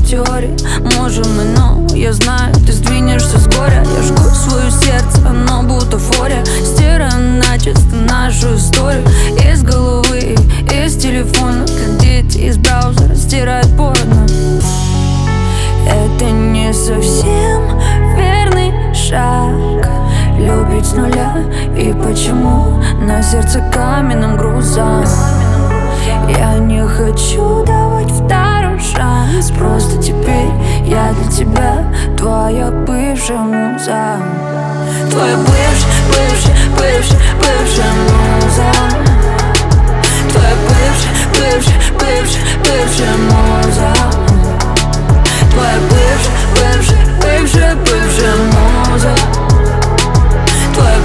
теории можем и но я знаю, ты сдвинешься с горя. Я жгу свое сердце, оно бутафория. Стираем начисто нашу историю из головы, из телефона. Как дети из браузера стирают порно. Это не совсем верный шаг, любить с нуля. И почему на сердце каменным грузом? Я не хочу давать второй шанс. Просто теперь я для тебя твоя бывшая муза. Твоя бывшая муза. Твоя бывшая муза. Твоя бывшая муза. Твоя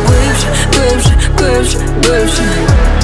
бывшая.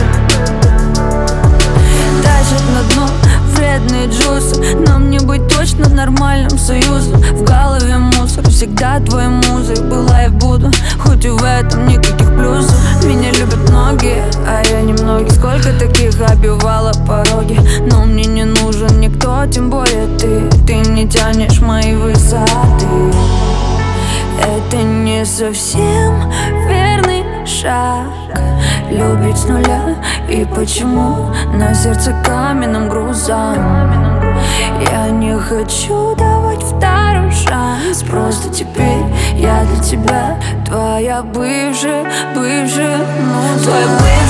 Тащат на дно вредные джусы. Нам не быть точно нормальным союзом. В голове мусор, всегда твоей музой была и буду, хоть и в этом никаких плюсов. Меня любят многие, а я немногие. Сколько таких обивала пороги, но мне не нужен никто, тем более ты. Ты не тянешь мои высоты. Это не совсем верный шаг, любить с нуля. И почему на сердце каменным грузом? Я не хочу давать второй шанс. Просто теперь я для тебя твоя бывшая муза. Твоя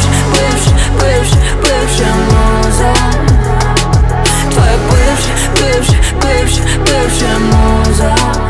бывшая муза. Твоя бывшая муза.